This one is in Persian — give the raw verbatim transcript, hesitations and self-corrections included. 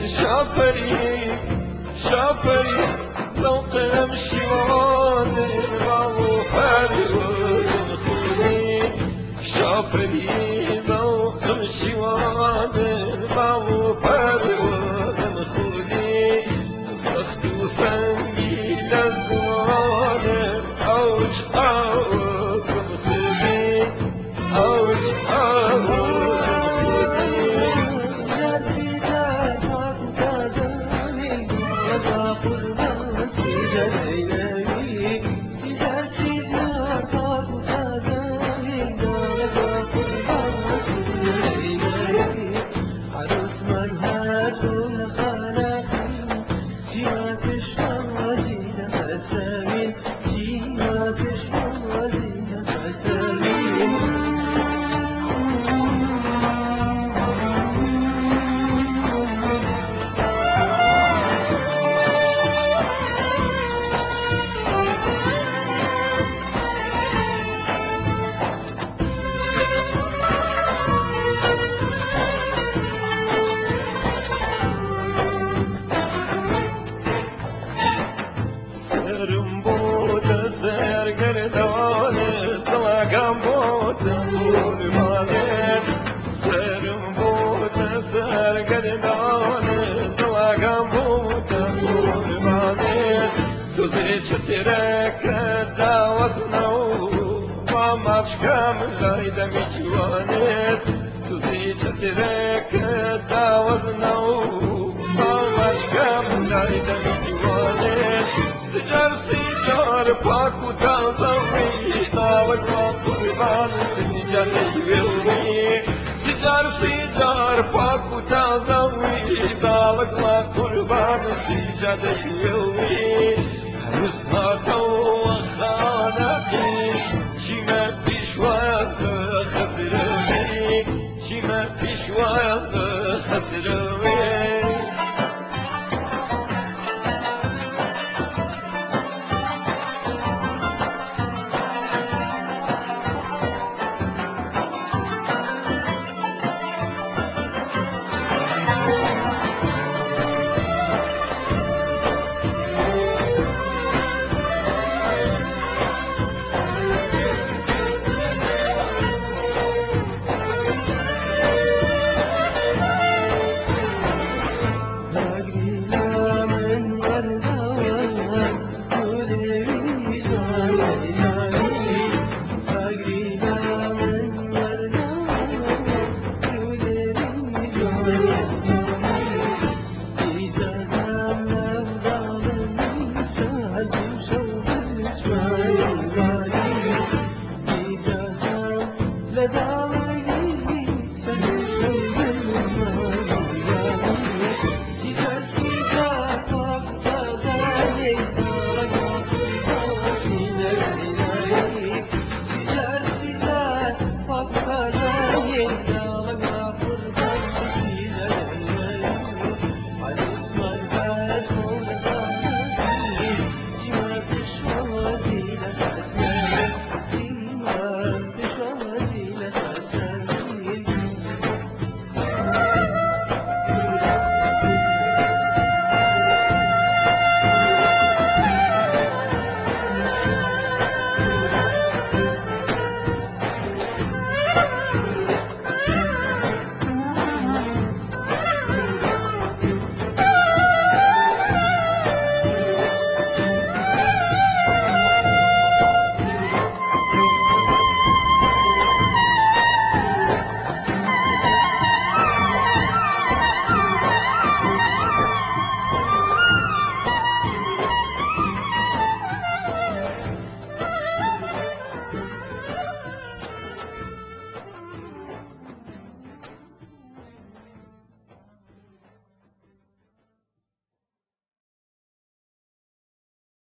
شاپری شاپری ذوقم شیوانه و پرواز خودی شاپری ذوقم شیوانه و پرواز خودی سخت و سنگین از زمانه اوج آوازم خودی اوج آوازم سرم بود سرگردانه دلگم بود قربانه سرم بود سرگردانه دلگم بود قربانه تو زیچ ترک داوز نو با مشکم لایدم جوانه تو زیچ ترک داوز نو با مشکم لایدم جوانه سجار سجار پاک و تازوی داوت و قربان سجار ویلوی سجار سجار پاک و تازوی داوت و قربان سجار ویلوی هنوز ناتو